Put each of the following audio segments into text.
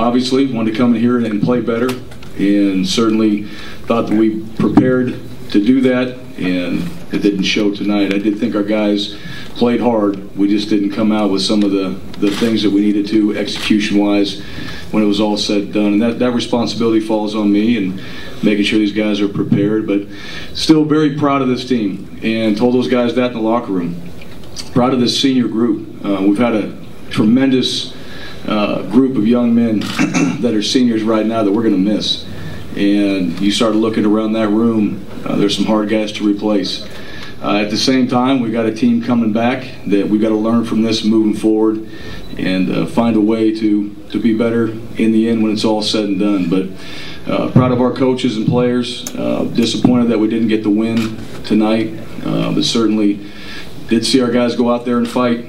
obviously wanted to come in here and play better, and certainly thought that we prepared to do that, and it didn't show tonight. I did think our guys played hard. We just didn't come out with some of the things that we needed to execution-wise when it was all said and done. And that responsibility falls on me and making sure these guys are prepared. But still very proud of this team, and told those guys that in the locker room. Proud of this senior group. We've had a tremendous group of young men that are seniors right now that we're going to miss. And you start looking around that room, there's some hard guys to replace. At the same time, we've got a team coming back that we've got to learn from this moving forward and find a way to be better in the end when it's all said and done. But proud of our coaches and players. Disappointed that we didn't get the win tonight, but certainly did see our guys go out there and fight.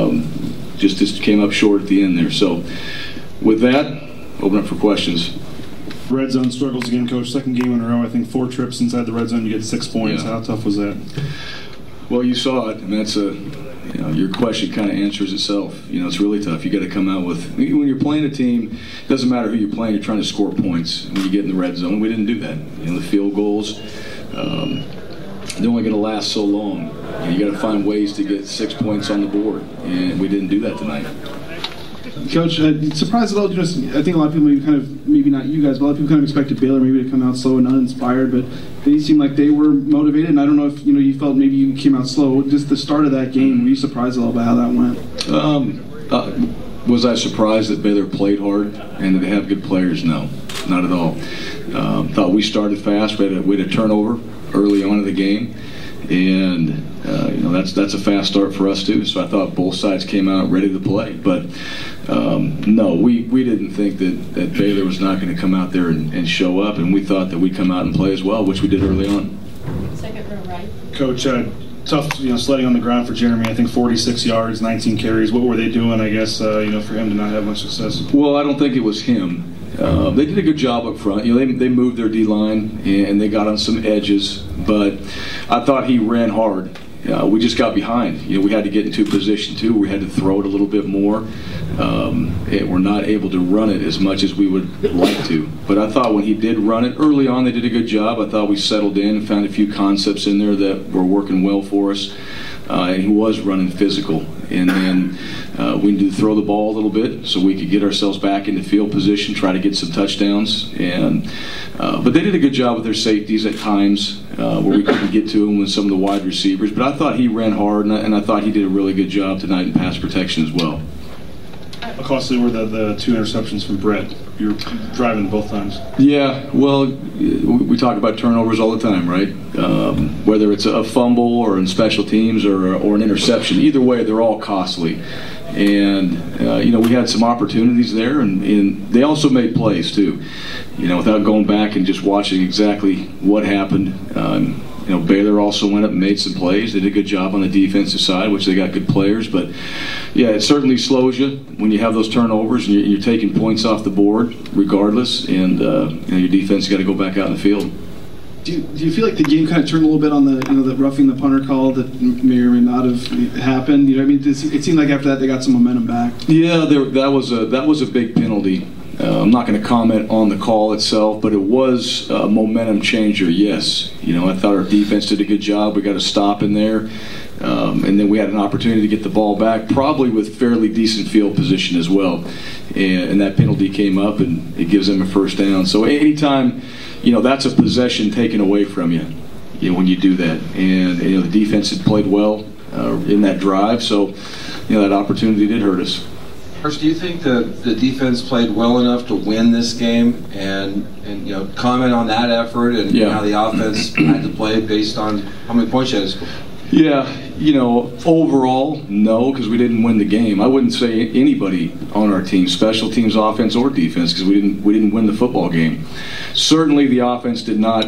Just came up short at the end there. So with that, open up for questions. Red zone struggles again, Coach. Second game in a row. I think 4 trips inside the red zone, you get 6 points. Yeah. How tough was that? Well, you saw it. I mean, that's your question kind of answers itself. It's really tough. You got to come out with, when you're playing a team, it doesn't matter who you're playing. You're trying to score points when you get in the red zone. We didn't do that. The field goals, they're only going to last so long. You got to find ways to get 6 points on the board, and we didn't do that tonight. Coach, surprised at all? I think a lot of people, maybe not you guys, but a lot of people kind of expected Baylor maybe to come out slow and uninspired, but they seemed like they were motivated. And I don't know if you felt maybe you came out slow. Just the start of that game, were you surprised at all by how that went? Was I surprised that Baylor played hard and that they have good players? No, not at all. Thought we started fast. We had a turnover early on in the game, and that's a fast start for us too. So I thought both sides came out ready to play. But no, we didn't think that Baylor was not going to come out there and show up, and we thought that we'd come out and play as well, which we did early on. Second row right. Coach, tough sledding on the ground for Jeremy. I think 46 yards, 19 carries. What were they doing, I guess, for him to not have much success? Well, I don't think it was him. They did a good job up front. They moved their D-line and they got on some edges, but I thought he ran hard. We just got behind. We had to get into a position too. We had to throw it a little bit more. And we're not able to run it as much as we would like to. But I thought when he did run it early on, they did a good job. I thought we settled in and found a few concepts in there that were working well for us. And he was running physical. And then we needed to throw the ball a little bit so we could get ourselves back into field position, try to get some touchdowns. But they did a good job with their safeties at times where we couldn't get to them with some of the wide receivers. But I thought he ran hard, and I thought he did a really good job tonight in pass protection as well. How costly were the 2 interceptions from Brett? You were driving both times. Yeah, well, we talk about turnovers all the time, right? Whether it's a fumble or in special teams or an interception, either way, they're all costly. And we had some opportunities there, and they also made plays too. Without going back and just watching exactly what happened. Baylor also went up and made some plays. They did a good job on the defensive side, which they got good players. But, yeah, it certainly slows you when you have those turnovers and you're taking points off the board regardless, and your defense got to go back out in the field. Do you feel like the game kind of turned a little bit on the roughing the punter call that may or may not have happened? It seemed like after that they got some momentum back. Yeah, that was a big penalty. I'm not going to comment on the call itself, but it was a momentum changer, yes. I thought our defense did a good job. We got a stop in there. And then we had an opportunity to get the ball back, probably with fairly decent field position as well. And that penalty came up, and it gives them a first down. So anytime, that's a possession taken away from you, when you do that. And the defense had played well in that drive, so that opportunity did hurt us. First, do you think the defense played well enough to win this game, and comment on that effort and how the offense had to play based on how many points you had to score? Yeah, overall, no, because we didn't win the game. I wouldn't say anybody on our team, special teams, offense, or defense, because we didn't win the football game. Certainly, the offense did not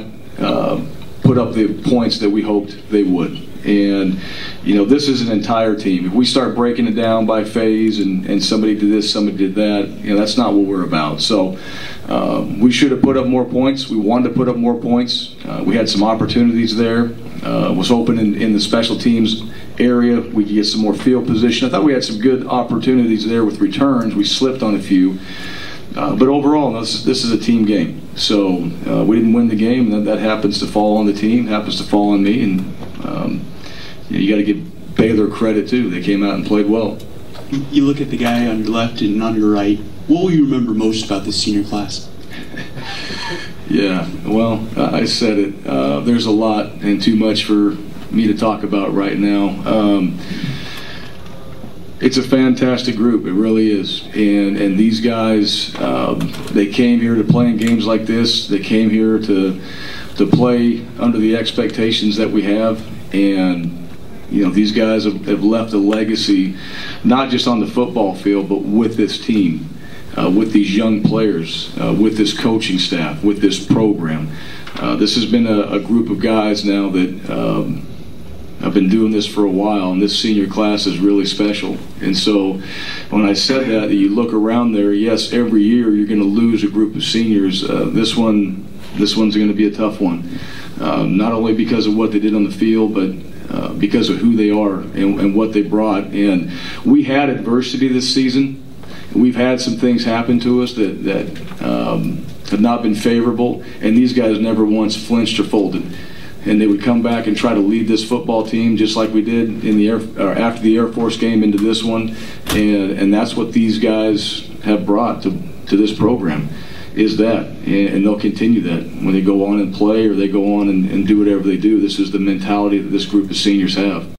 put up the points that we hoped they would. And, this is an entire team. If we start breaking it down by phase and somebody did this, somebody did that, that's not what we're about. So we should have put up more points. We wanted to put up more points. We had some opportunities there. Was hoping in the special teams area we could get some more field position. I thought we had some good opportunities there with returns. We slipped on a few. But overall, this is a team game. So we didn't win the game, and that happens to fall on the team, happens to fall on me, and you got to give Baylor credit too. They came out and played well. You look at the guy on your left and on your right. What will you remember most about this senior class? Yeah, well, I said it. There's a lot and too much for me to talk about right now. It's a fantastic group, it really is. And these guys, they came here to play in games like this. They came here to play under the expectations that we have. And these guys have left a legacy, not just on the football field, but with this team. With these young players, with this coaching staff, with this program. This has been a group of guys now that have been doing this for a while, and this senior class is really special. And so when I said that you look around there, yes, every year you're going to lose a group of seniors. This one's going to be a tough one, not only because of what they did on the field, but because of who they are and what they brought. And we had adversity this season. We've had some things happen to us that have not been favorable, and these guys never once flinched or folded. And they would come back and try to lead this football team just like we did in after the Air Force game into this one, and that's what these guys have brought to this program, is that, and they'll continue that when they go on and play or they go on and do whatever they do. This is the mentality that this group of seniors have.